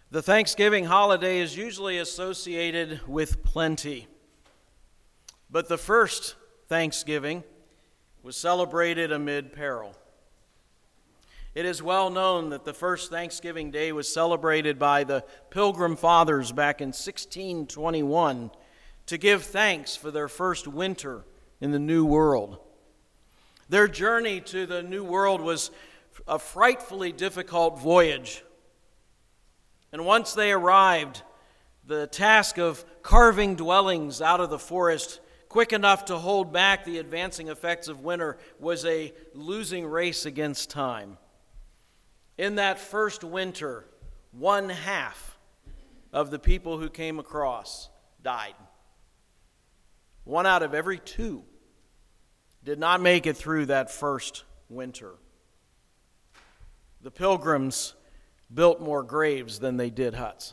The Thanksgiving holiday is usually associated with plenty. But the first Thanksgiving was celebrated amid peril. It is well known that the first Thanksgiving Day was celebrated by the Pilgrim Fathers back in 1621 to give thanks for their first winter in the New World. Their journey to the New World was a frightfully difficult voyage. And once they arrived, the task of carving dwellings out of the forest quick enough to hold back the advancing effects of winter was a losing race against time. In that first winter, 1/2 of the people who came across died. 1 out of every 2 did not make it through that first winter. The Pilgrims built more graves than they did huts.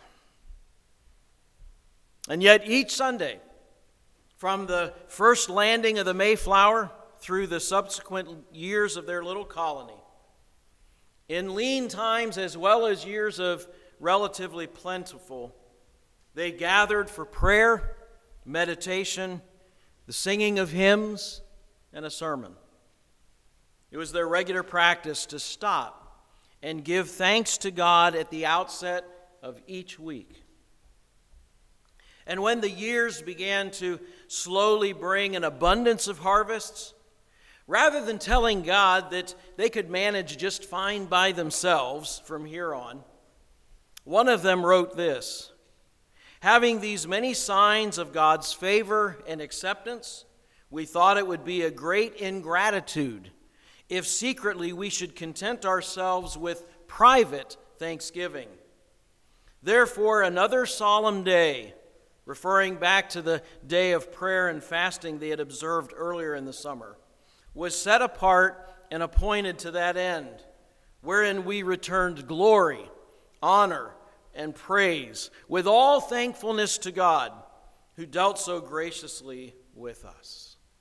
And yet each Sunday, from the first landing of the Mayflower through the subsequent years of their little colony, in lean times as well as years of relatively plentiful, they gathered for prayer, meditation, the singing of hymns, and a sermon. It was their regular practice to stop and give thanks to God at the outset of each week. And when the years began to slowly bring an abundance of harvests, rather than telling God that they could manage just fine by themselves from here on, one of them wrote this: "Having these many signs of God's favor and acceptance, we thought it would be a great ingratitude if secretly we should content ourselves with private thanksgiving. Therefore, another solemn day," referring back to the day of prayer and fasting they had observed earlier in the summer, "was set apart and appointed to that end, wherein we returned glory, honor, and praise, with all thankfulness to God, who dealt so graciously with us."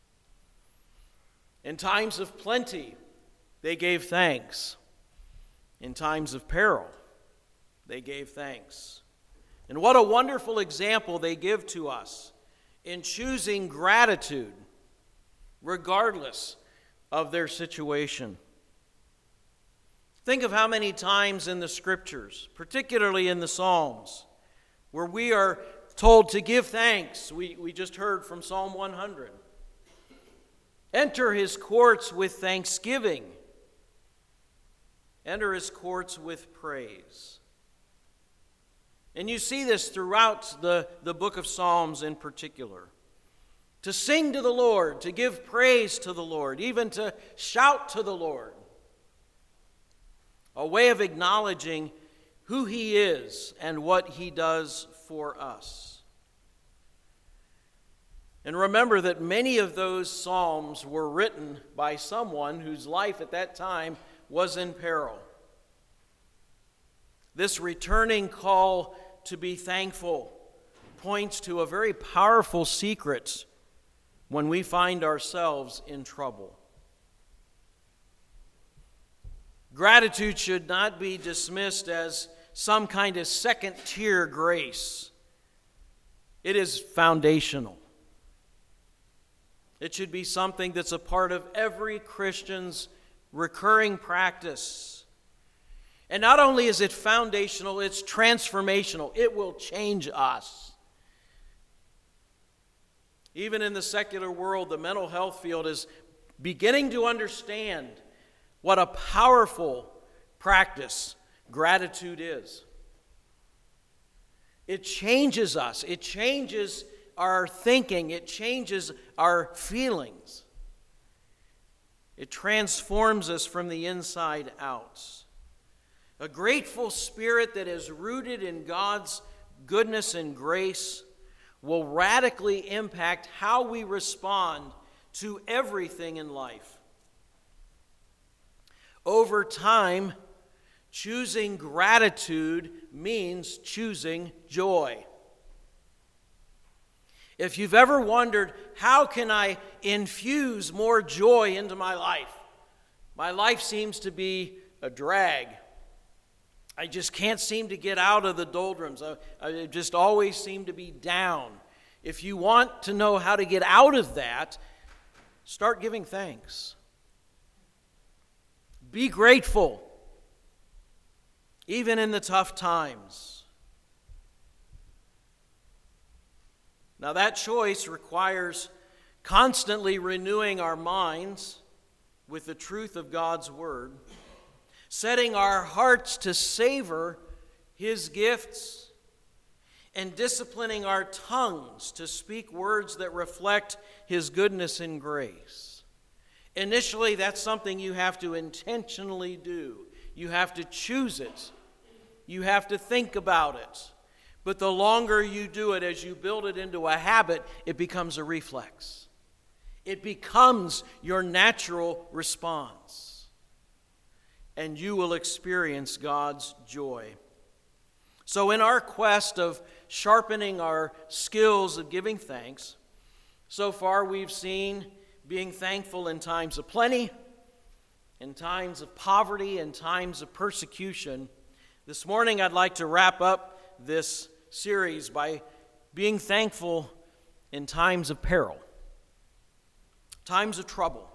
In times of plenty, they gave thanks. In times of peril, they gave thanks. And what a wonderful example they give to us in choosing gratitude, regardless of their situation. Think of how many times in the Scriptures, particularly in the Psalms, where we are told to give thanks. We just heard from Psalm 100. Enter his courts with thanksgiving. Enter his courts with praise. And you see this throughout the book of Psalms in particular. To sing to the Lord, to give praise to the Lord, even to shout to the Lord. A way of acknowledging who he is and what he does for us. And remember that many of those psalms were written by someone whose life at that time was in peril. This returning call to be thankful points to a very powerful secret when we find ourselves in trouble. Gratitude should not be dismissed as some kind of second-tier grace. It is foundational. It should be something that's a part of every Christian's recurring practice. And not only is it foundational, it's transformational. It will change us. Even in the secular world, the mental health field is beginning to understand what a powerful practice gratitude is. It changes us. It changes our thinking. It changes our feelings. It transforms us from the inside out. A grateful spirit that is rooted in God's goodness and grace will radically impact how we respond to everything in life. Over time, choosing gratitude means choosing joy. If you've ever wondered, how can I infuse more joy into my life? My life seems to be a drag. I just can't seem to get out of the doldrums. I just always seem to be down. If you want to know how to get out of that, start giving thanks. Be grateful, even in the tough times. Now, that choice requires constantly renewing our minds with the truth of God's Word, setting our hearts to savor His gifts, and disciplining our tongues to speak words that reflect His goodness and grace. Initially, that's something you have to intentionally do. You have to choose it. You have to think about it. But the longer you do it, as you build it into a habit, it becomes a reflex. It becomes your natural response. And you will experience God's joy. So in our quest of sharpening our skills of giving thanks, so far we've seen being thankful in times of plenty, in times of poverty, in times of persecution. This morning I'd like to wrap up this series by being thankful in times of peril, times of trouble.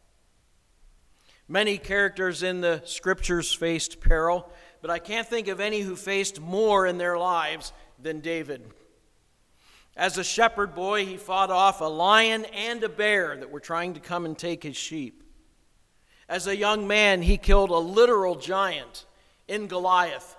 Many characters in the Scriptures faced peril, but I can't think of any who faced more in their lives than David. As a shepherd boy, he fought off a lion and a bear that were trying to come and take his sheep. As a young man, he killed a literal giant in Goliath.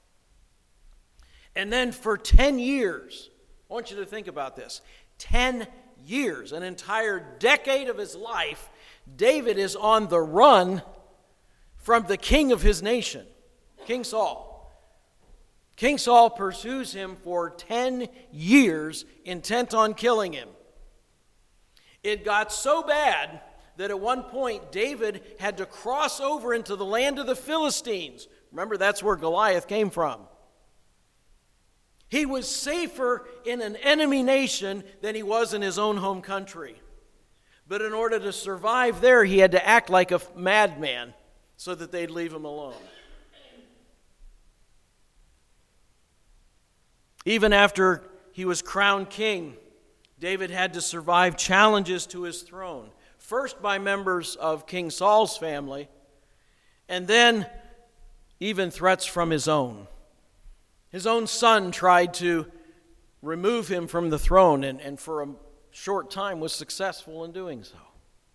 And then for 10 years, I want you to think about this, 10 years, an entire decade of his life, David is on the run from the king of his nation, King Saul. King Saul pursues him for 10 years, intent on killing him. It got so bad that at one point David had to cross over into the land of the Philistines. Remember, that's where Goliath came from. He was safer in an enemy nation than he was in his own home country. But in order to survive there, he had to act like a madman so that they'd leave him alone. Even after he was crowned king, David had to survive challenges to his throne. First by members of King Saul's family, and then even threats from his own. His own son tried to remove him from the throne, and for a short time was successful in doing so.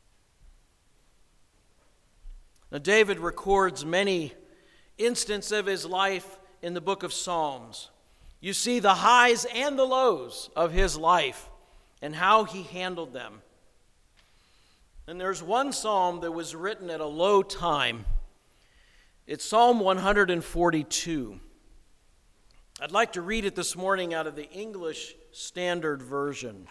Now, David records many instances of his life in the book of Psalms. You see the highs and the lows of his life and how he handled them. And there's one psalm that was written at a low time. It's Psalm 142. I'd like to read it this morning out of the English Standard Version.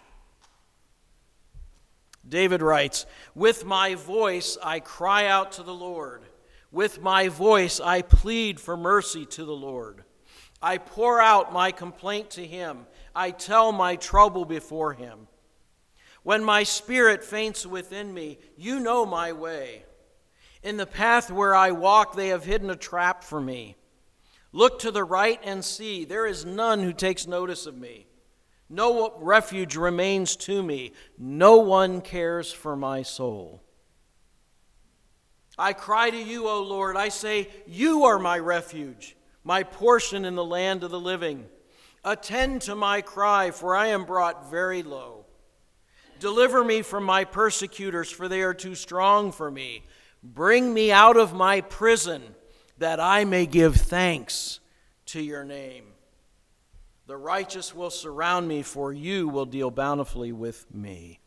David writes, "With my voice I cry out to the Lord. With my voice I plead for mercy to the Lord. I pour out my complaint to him. I tell my trouble before him. When my spirit faints within me, you know my way. In the path where I walk, they have hidden a trap for me. Look to the right and see, there is none who takes notice of me. No refuge remains to me. No one cares for my soul. I cry to you, O Lord. I say, you are my refuge, my portion in the land of the living. Attend to my cry, for I am brought very low. Deliver me from my persecutors, for they are too strong for me. Bring me out of my prison, that I may give thanks to your name. The righteous will surround me, for you will deal bountifully with me."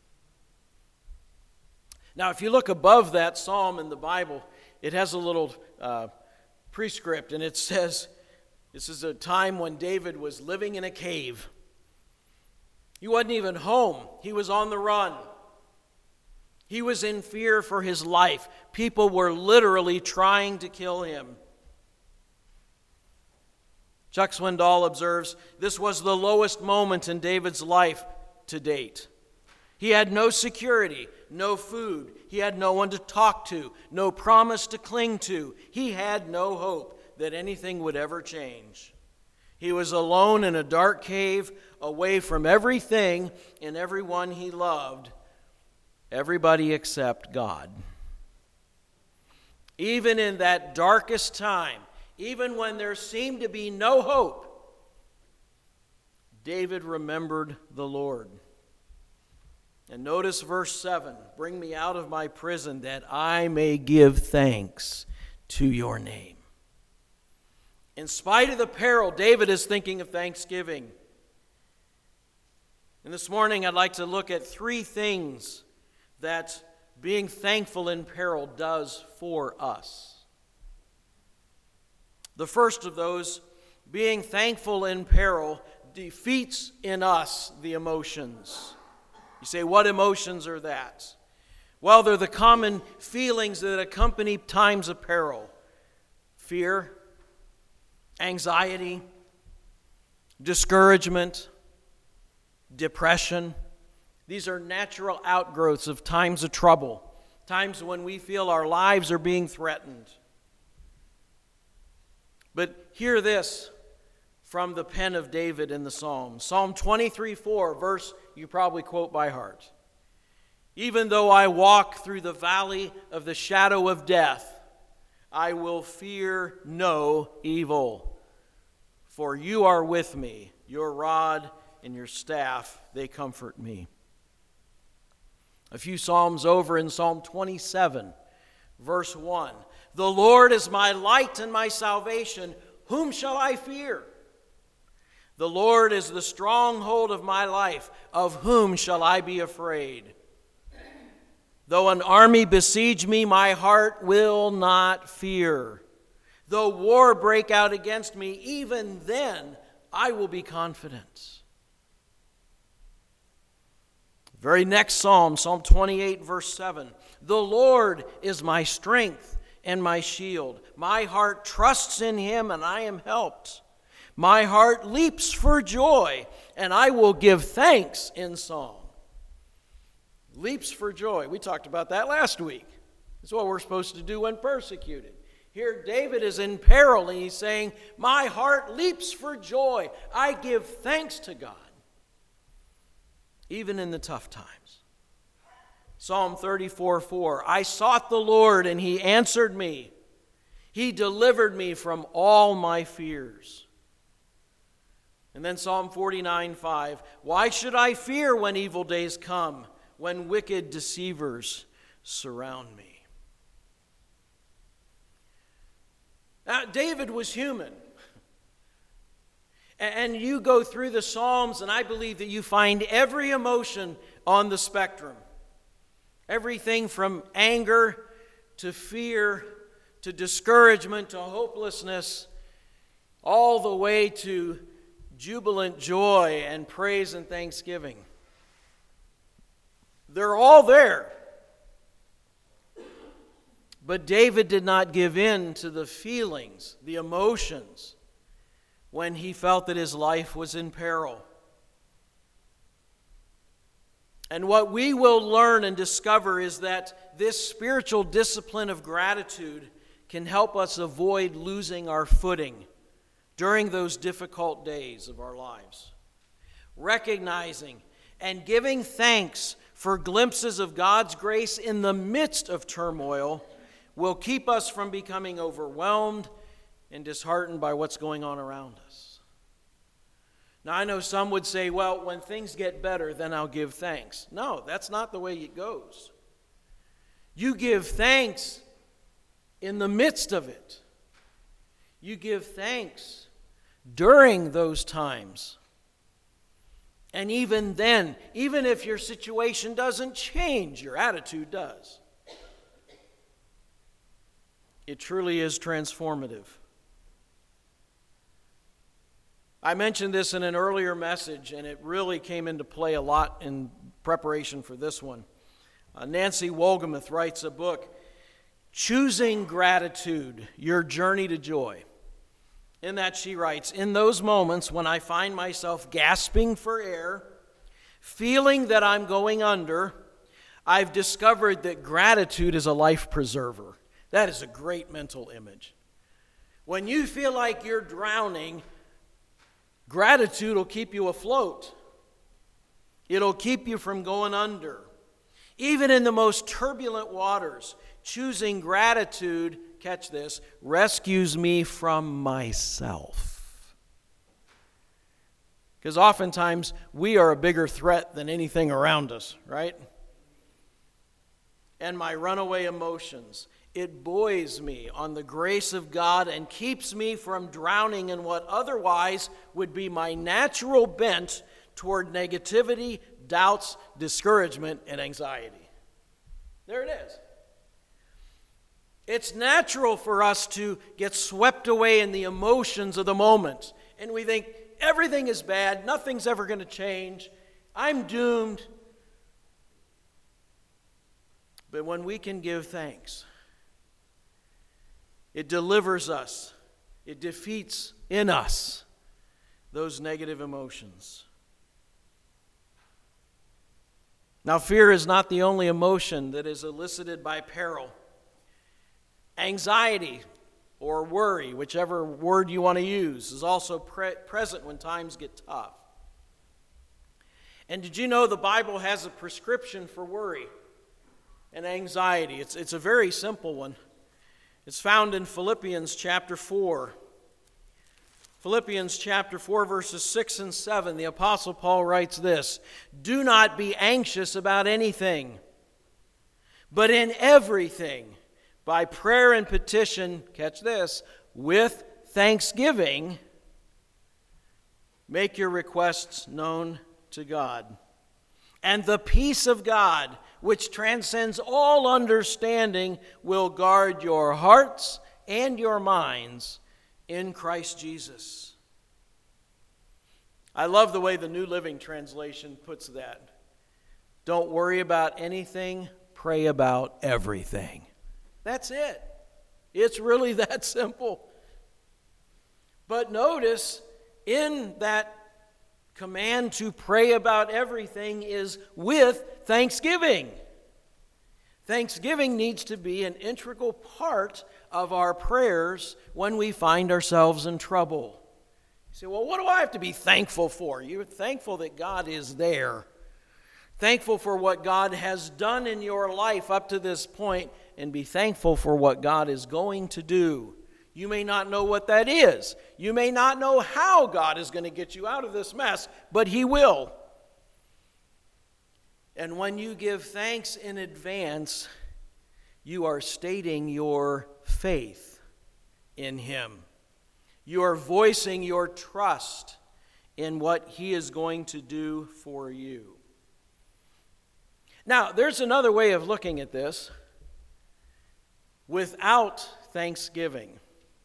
Now, if you look above that psalm in the Bible, it has a little prescript, and it says, this is a time when David was living in a cave. He wasn't even home. He was on the run. He was in fear for his life. People were literally trying to kill him. Chuck Swindoll observes, this was the lowest moment in David's life to date. He had no security, no food. He had no one to talk to, no promise to cling to. He had no hope that anything would ever change. He was alone in a dark cave, away from everything and everyone he loved, everybody except God. Even in that darkest time, even when there seemed to be no hope, David remembered the Lord. And notice verse 7, bring me out of my prison that I may give thanks to your name. In spite of the peril, David is thinking of thanksgiving. And this morning I'd like to look at 3 things that being thankful in peril does for us. The first of those, being thankful in peril, defeats in us the emotions. You say, what emotions are that? Well, they're the common feelings that accompany times of peril. Fear, anxiety, discouragement, depression. These are natural outgrowths of times of trouble, times when we feel our lives are being threatened. But hear this from the pen of David in the Psalms. Psalm 23:4, verse you probably quote by heart. Even though I walk through the valley of the shadow of death, I will fear no evil. For you are with me, your rod and your staff, they comfort me. A few psalms over in Psalm 27, verse 1. The Lord is my light and my salvation. Whom shall I fear? The Lord is the stronghold of my life. Of whom shall I be afraid? Though an army besiege me, my heart will not fear. Though war break out against me, even then I will be confident. Very next psalm, Psalm 28, verse 7. The Lord is my strength and my shield. My heart trusts in him, and I am helped. My heart leaps for joy, and I will give thanks in song. Leaps for joy. We talked about that last week. It's what we're supposed to do when persecuted. Here David is in peril, and he's saying, my heart leaps for joy. I give thanks to God, even in the tough times. Psalm 34:4, I sought the Lord, and he answered me. He delivered me from all my fears. And then Psalm 49:5, why should I fear when evil days come, when wicked deceivers surround me? Now, David was human. And you go through the Psalms, and I believe that you find every emotion on the spectrum. Everything from anger to fear to discouragement to hopelessness, all the way to jubilant joy and praise and thanksgiving. They're all there. But David did not give in to the feelings, the emotions, when he felt that his life was in peril. And what we will learn and discover is that this spiritual discipline of gratitude can help us avoid losing our footing during those difficult days of our lives. Recognizing and giving thanks for glimpses of God's grace in the midst of turmoil will keep us from becoming overwhelmed and disheartened by what's going on around us. Now, I know some would say, well, when things get better, then I'll give thanks. No, that's not the way it goes. You give thanks in the midst of it. You give thanks during those times. And even then, even if your situation doesn't change, your attitude does. It truly is transformative. I mentioned this in an earlier message, and it really came into play a lot in preparation for this one. Nancy Wolgemuth writes a book, Choosing Gratitude, Your Journey to Joy. In that she writes, in those moments when I find myself gasping for air, feeling that I'm going under, I've discovered that gratitude is a life preserver. That is a great mental image. When you feel like you're drowning, gratitude will keep you afloat. It'll keep you from going under. Even in the most turbulent waters, choosing gratitude, catch this, rescues me from myself. Because oftentimes we are a bigger threat than anything around us, right? And my runaway emotions, it buoys me on the grace of God and keeps me from drowning in what otherwise would be my natural bent toward negativity, doubts, discouragement, and anxiety. There it is. It's natural for us to get swept away in the emotions of the moment. And we think, everything is bad, nothing's ever going to change, I'm doomed. But when we can give thanks, it delivers us, it defeats in us those negative emotions. Now, fear is not the only emotion that is elicited by peril. Anxiety or worry, whichever word you want to use, is also present when times get tough. And did you know the Bible has a prescription for worry and anxiety? It's a very simple one. It's found in Philippians chapter 4. Philippians chapter 4, verses 6 and 7, the Apostle Paul writes this: "Do not be anxious about anything, but in everything, by prayer and petition," catch this, "with thanksgiving, make your requests known to God. And the peace of God, which transcends all understanding, will guard your hearts and your minds in Christ Jesus." I love the way the New Living Translation puts that. Don't worry about anything, pray about everything. That's it. It's really that simple. But notice, in that command to pray about everything is with thanksgiving. Thanksgiving needs to be an integral part of our prayers when we find ourselves in trouble. You say, well, what do I have to be thankful for? You're thankful that God is there. Thankful for what God has done in your life up to this point, and be thankful for what God is going to do. You may not know what that is. You may not know how God is going to get you out of this mess, but He will. And when you give thanks in advance, you are stating your faith in Him. You are voicing your trust in what He is going to do for you. Now, there's another way of looking at this. Without thanksgiving.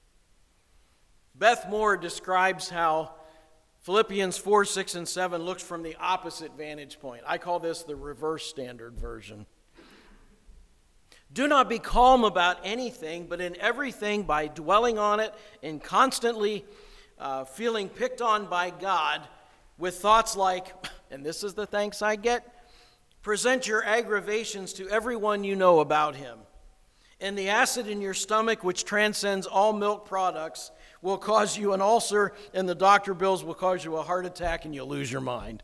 Beth Moore describes how Philippians 4, 6, and 7 looks from the opposite vantage point. I call this the reverse standard version. "Do not be calm about anything, but in everything by dwelling on it and constantly feeling picked on by God with thoughts like," and this is the thanks I get, "present your aggravations to everyone you know about Him. And the acid in your stomach, which transcends all milk products, will cause you an ulcer, and the doctor bills will cause you a heart attack, and you'll lose your mind."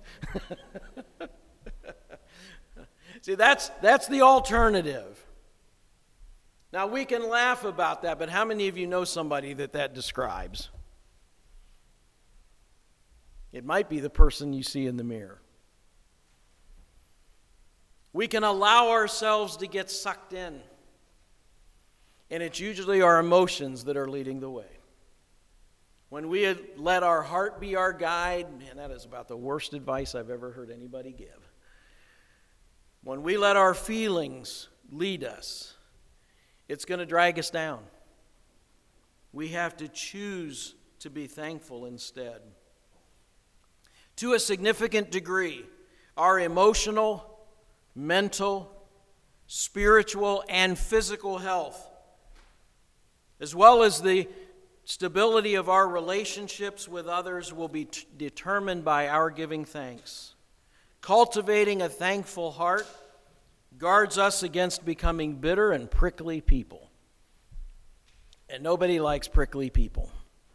See, that's the alternative. Now, we can laugh about that, but how many of you know somebody that describes? It might be the person you see in the mirror. We can allow ourselves to get sucked in. And it's usually our emotions that are leading the way. When we let our heart be our guide, man, that is about the worst advice I've ever heard anybody give. When we let our feelings lead us, it's going to drag us down. We have to choose to be thankful instead. To a significant degree, our emotional, mental, spiritual, and physical health, as well as the stability of our relationships with others, will be determined by our giving thanks. Cultivating a thankful heart guards us against becoming bitter and prickly people. And nobody likes prickly people.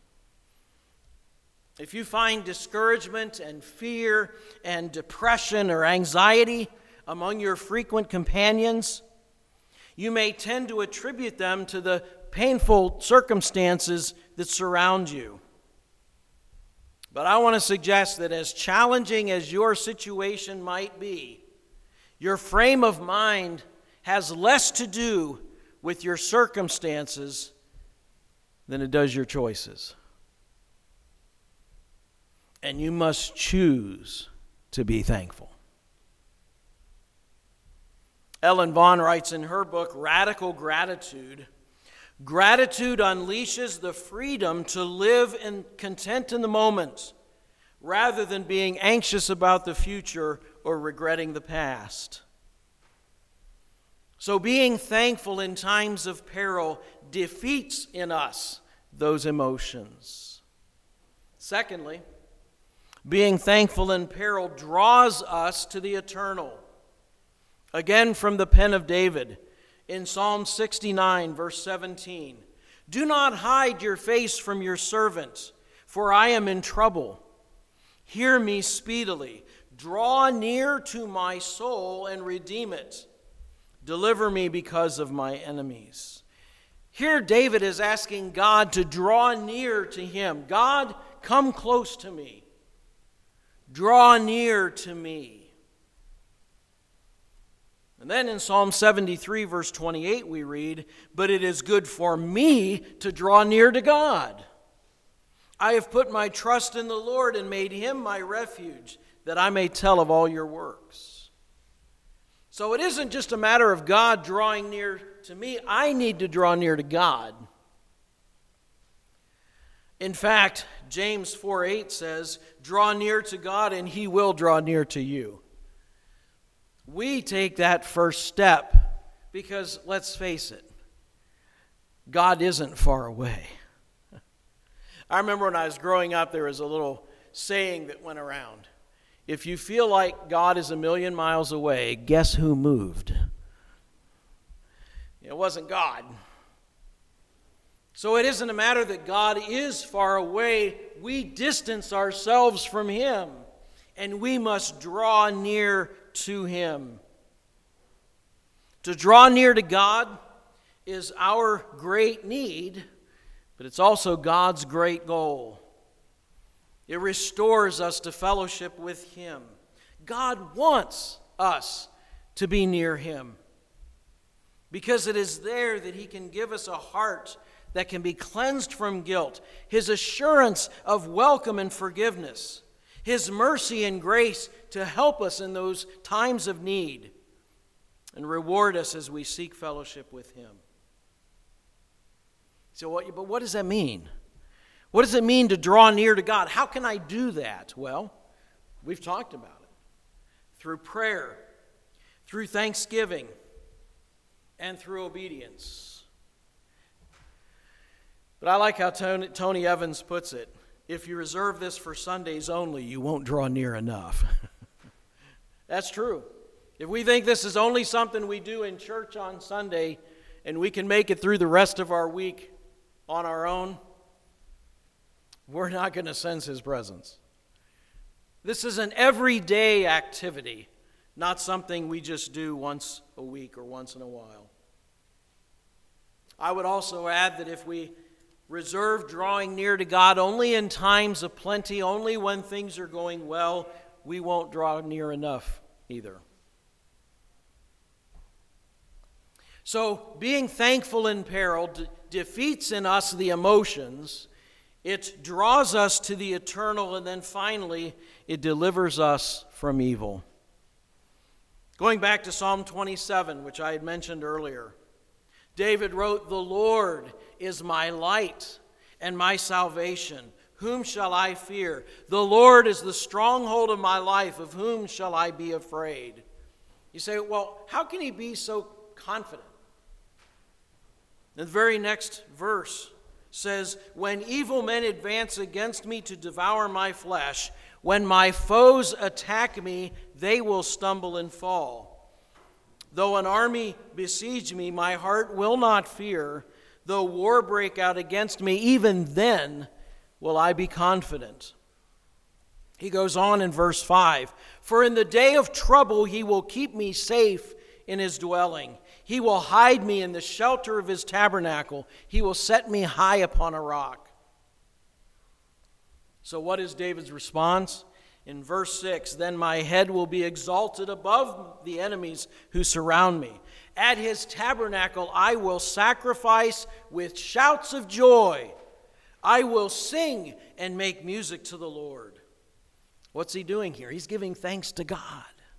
If you find discouragement and fear and depression or anxiety among your frequent companions, you may tend to attribute them to the painful circumstances that surround you. But I want to suggest that as challenging as your situation might be, your frame of mind has less to do with your circumstances than it does your choices. And you must choose to be thankful. Ellen Vaughn writes in her book, Radical Gratitude, gratitude unleashes the freedom to live in content in the moment rather than being anxious about the future or regretting the past. So being thankful in times of peril defeats in us those emotions. Secondly, being thankful in peril draws us to the eternal. Again, from the pen of David, in Psalm 69, verse 17, "Do not hide your face from your servant, for I am in trouble. Hear me speedily. Draw near to my soul and redeem it. Deliver me because of my enemies." Here David is asking God to draw near to him. God, come close to me. Draw near to me. And then in Psalm 73, verse 28, we read, "But it is good for me to draw near to God. I have put my trust in the Lord and made him my refuge, that I may tell of all your works." So it isn't just a matter of God drawing near to me. I need to draw near to God. In fact, James 4:8 says, "Draw near to God and he will draw near to you." We take that first step because, let's face it, God isn't far away. I remember when I was growing up, there was a little saying that went around. If you feel like God is a million miles away, guess who moved? It wasn't God. So it isn't a matter that God is far away. We distance ourselves from him, and we must draw near to him. To draw near to God is our great need, but it's also God's great goal. It restores us to fellowship with him. God wants us to be near him because it is there that he can give us a heart that can be cleansed from guilt, his assurance of welcome and forgiveness, his mercy and grace to help us in those times of need, and reward us as we seek fellowship with him. So, but what does that mean? What does it mean to draw near to God? How can I do that? Well, we've talked about it. Through prayer, through thanksgiving, and through obedience. But I like how Tony Evans puts it. If you reserve this for Sundays only, you won't draw near enough. That's true. If we think this is only something we do in church on Sunday and we can make it through the rest of our week on our own, we're not going to sense his presence. This is an everyday activity, not something we just do once a week or once in a while. I would also add that if we reserve drawing near to God only in times of plenty, only when things are going well, we won't draw near enough either. So, being thankful in peril defeats in us the emotions. It draws us to the eternal, and then finally, it delivers us from evil. Going back to Psalm 27, which I had mentioned earlier, David wrote, "The Lord is my light and my salvation. Whom shall I fear? The Lord is the stronghold of my life. Of whom shall I be afraid?" You say, well, how can he be so confident? The very next verse says, "When evil men advance against me to devour my flesh, when my foes attack me, they will stumble and fall. Though an army besiege me, my heart will not fear. Though war break out against me, even then will I be confident. He goes on in verse 5, for in the day of trouble he will keep me safe in his dwelling. He will hide me in the shelter of his tabernacle. He will set me high upon a rock. So what is David's response? In verse 6, then my head will be exalted above the enemies who surround me. At his tabernacle I will sacrifice with shouts of joy. I will sing and make music to the Lord. What's he doing here? He's giving thanks to God.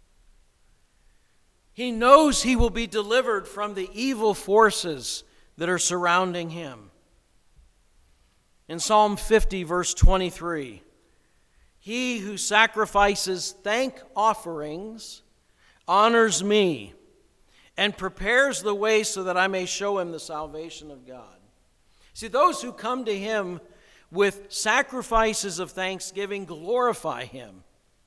He knows he will be delivered from the evil forces that are surrounding him. In Psalm 50, verse 23, he who sacrifices thank offerings honors me and prepares the way so that I may show him the salvation of God. See, those who come to him with sacrifices of thanksgiving glorify him.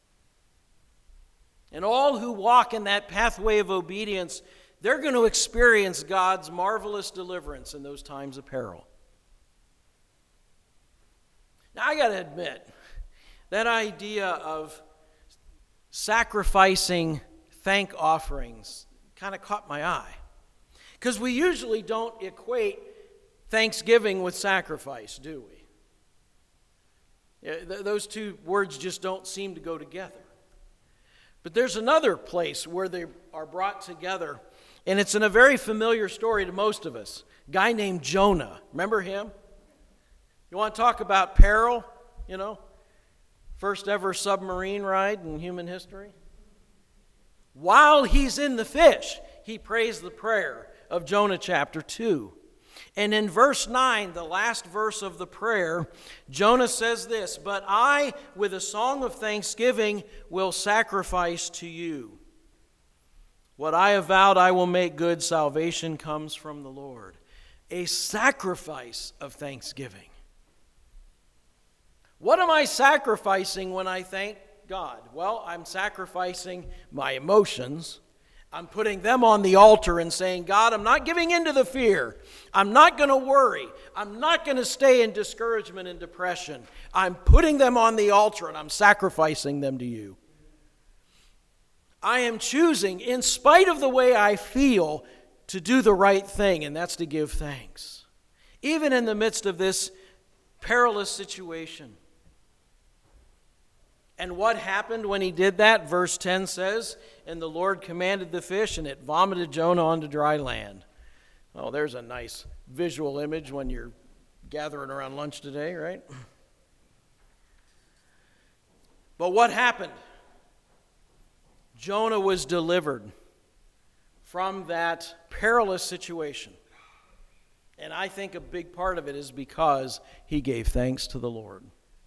And all who walk in that pathway of obedience, they're going to experience God's marvelous deliverance in those times of peril. Now, I got to admit, that idea of sacrificing thank offerings kind of caught my eye. Because we usually don't equate thanksgiving with sacrifice, do we? Those two words just don't seem to go together. But there's another place where they are brought together, and it's in a very familiar story to most of us. A guy named Jonah. Remember him? You want to talk about peril? First ever submarine ride in human history. While he's in the fish, he prays the prayer of Jonah chapter 2. And in verse 9, the last verse of the prayer, Jonah says this, but I, with a song of thanksgiving, will sacrifice to you. What I have vowed I will make good. Salvation comes from the Lord. A sacrifice of thanksgiving. What am I sacrificing when I thank God? Well, I'm sacrificing my emotions. I'm putting them on the altar and saying, God, I'm not giving in to the fear. I'm not going to worry. I'm not going to stay in discouragement and depression. I'm putting them on the altar and I'm sacrificing them to you. I am choosing, in spite of the way I feel, to do the right thing, and that's to give thanks. Even in the midst of this perilous situation. And what happened when he did that? Verse 10 says, and the Lord commanded the fish, and it vomited Jonah onto dry land. Oh, there's a nice visual image when you're gathering around lunch today, right? But what happened? Jonah was delivered from that perilous situation. And I think a big part of it is because he gave thanks to the Lord.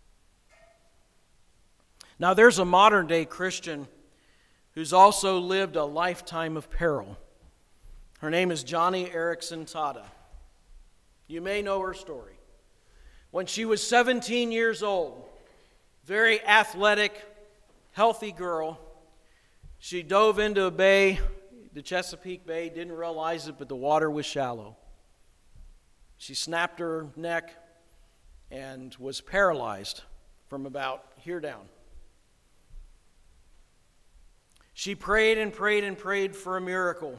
Now, there's a modern-day Christian who's also lived a lifetime of peril. Her name is Joni Eareckson Tada. You may know her story. When she was 17 years old, very athletic, healthy girl, she dove into a bay, the Chesapeake Bay, didn't realize it, but the water was shallow. She snapped her neck and was paralyzed from about here down. She prayed and prayed and prayed for a miracle,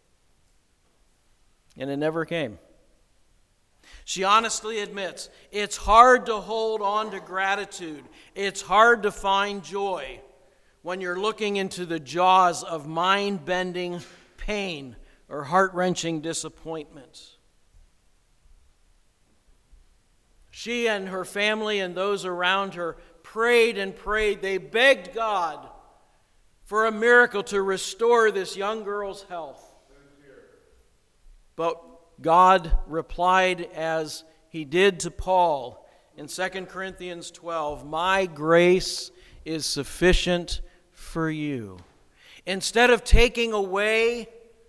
and it never came. She honestly admits, it's hard to hold on to gratitude. It's hard to find joy when you're looking into the jaws of mind-bending pain or heart-wrenching disappointment. She and her family and those around her prayed and prayed. They begged God for a miracle to restore this young girl's health. But God replied as he did to Paul in 2 Corinthians 12, my grace is sufficient for you. Instead of taking away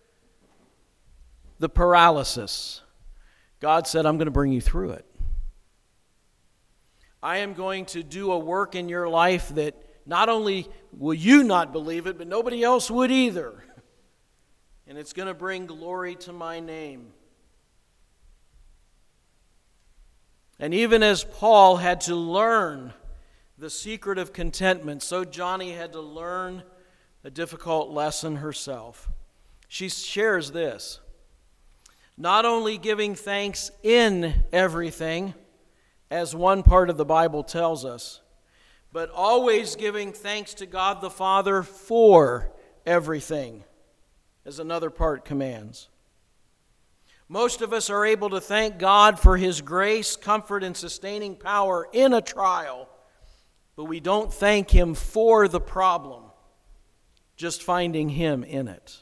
the paralysis, God said, I'm going to bring you through it. I am going to do a work in your life that not only will you not believe it, but nobody else would either. And it's going to bring glory to my name. And even as Paul had to learn the secret of contentment, so Johnny had to learn a difficult lesson herself. She shares this: not only giving thanks in everything, as one part of the Bible tells us, but always giving thanks to God the Father for everything, as another part commands. Most of us are able to thank God for His grace, comfort, and sustaining power in a trial, but we don't thank Him for the problem, just finding Him in it.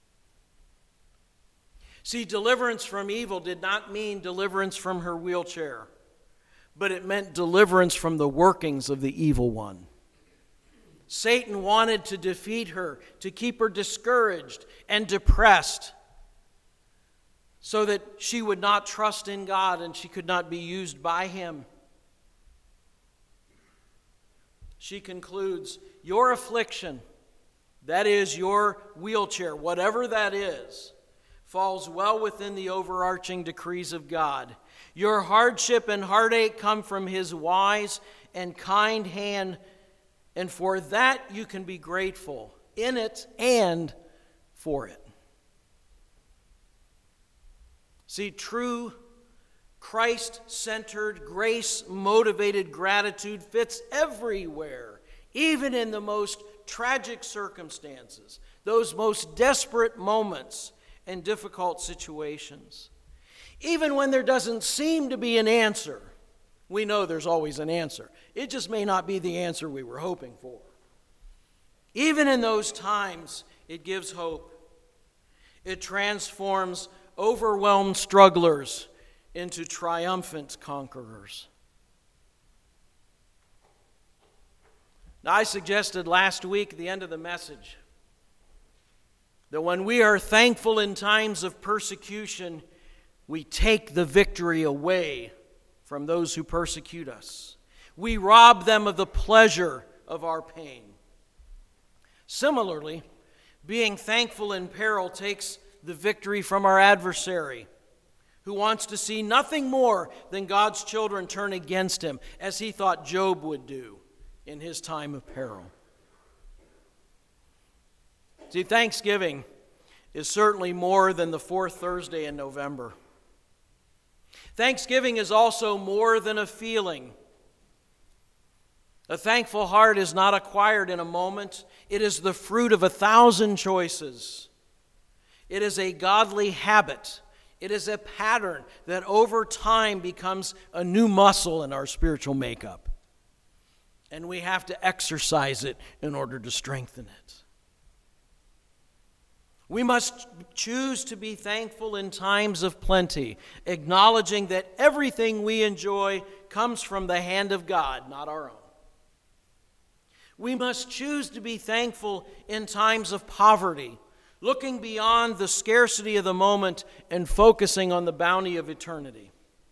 See, deliverance from evil did not mean deliverance from her wheelchair, but it meant deliverance from the workings of the evil one. Satan wanted to defeat her, to keep her discouraged and depressed, so that she would not trust in God and she could not be used by Him. She concludes, your affliction, that is your wheelchair, whatever that is, falls well within the overarching decrees of God. Your hardship and heartache come from His wise and kind hand, and for that you can be grateful in it and for it. See, true Christ-centered, grace-motivated gratitude fits everywhere, even in the most tragic circumstances, those most desperate moments and difficult situations. Even when there doesn't seem to be an answer, we know there's always an answer. It just may not be the answer we were hoping for. Even in those times, it gives hope. It transforms overwhelmed strugglers into triumphant conquerors. Now, I suggested last week at the end of the message that when we are thankful in times of persecution, we take the victory away from those who persecute us. We rob them of the pleasure of our pain. Similarly, being thankful in peril takes the victory from our adversary, who wants to see nothing more than God's children turn against him, as he thought Job would do in his time of peril. See, Thanksgiving is certainly more than the fourth Thursday in November. Thanksgiving is also more than a feeling. A thankful heart is not acquired in a moment. It is the fruit of 1,000 choices. It is a godly habit. It is a pattern that over time becomes a new muscle in our spiritual makeup. And we have to exercise it in order to strengthen it. We must choose to be thankful in times of plenty, acknowledging that everything we enjoy comes from the hand of God, not our own. We must choose to be thankful in times of poverty, looking beyond the scarcity of the moment and focusing on the bounty of eternity.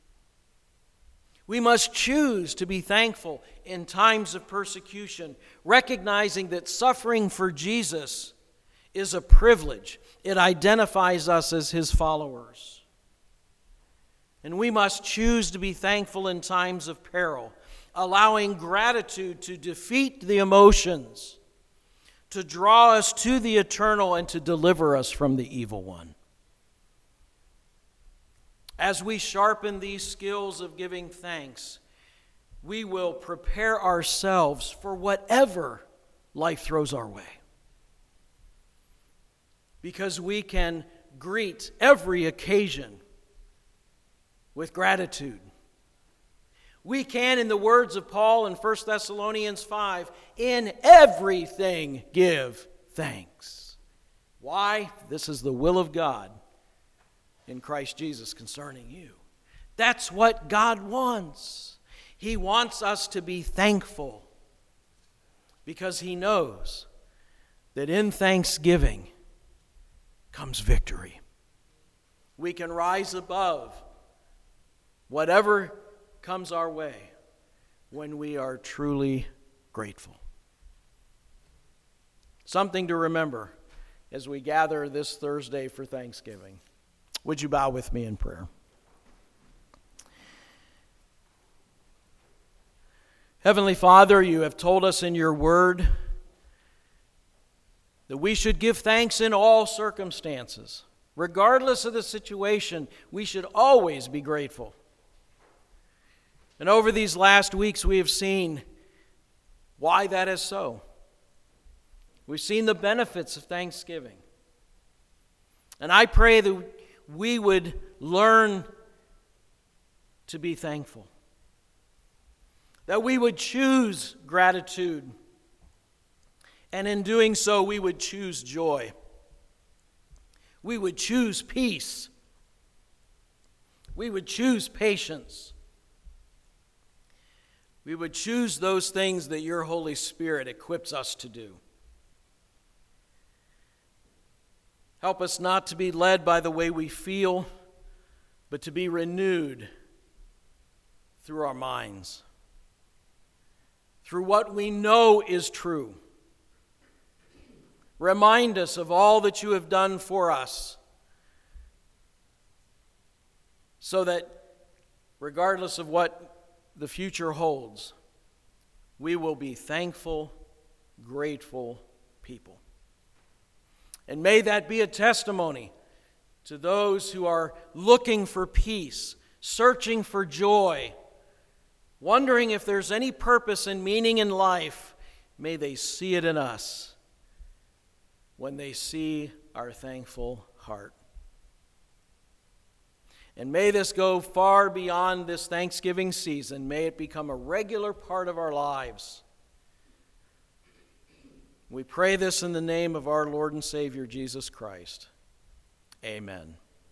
We must choose to be thankful in times of persecution, recognizing that suffering for Jesus is a privilege. It identifies us as His followers. And we must choose to be thankful in times of peril, allowing gratitude to defeat the emotions, to draw us to the eternal, and to deliver us from the evil one. As we sharpen these skills of giving thanks, we will prepare ourselves for whatever life throws our way. Because we can greet every occasion with gratitude. We can, in the words of Paul in 1 Thessalonians 5, in everything give thanks. Why? This is the will of God in Christ Jesus concerning you. That's what God wants. He wants us to be thankful because He knows that in thanksgiving comes victory. We can rise above whatever comes our way when we are truly grateful. Something to remember as we gather this Thursday for Thanksgiving. Would you bow with me in prayer? Heavenly Father, you have told us in your word that we should give thanks in all circumstances. Regardless of the situation, we should always be grateful. And over these last weeks, we have seen why that is so. We've seen the benefits of thanksgiving. And I pray that we would learn to be thankful. That we would choose gratitude. And in doing so, we would choose joy. We would choose peace. We would choose patience. We would choose those things that your Holy Spirit equips us to do. Help us not to be led by the way we feel, but to be renewed through our minds, through what we know is true. Remind us of all that you have done for us, so that regardless of what the future holds, we will be thankful, grateful people. And may that be a testimony to those who are looking for peace, searching for joy, wondering if there's any purpose and meaning in life. May they see it in us when they see our thankful heart. And may this go far beyond this Thanksgiving season. May it become a regular part of our lives. We pray this in the name of our Lord and Savior, Jesus Christ. Amen.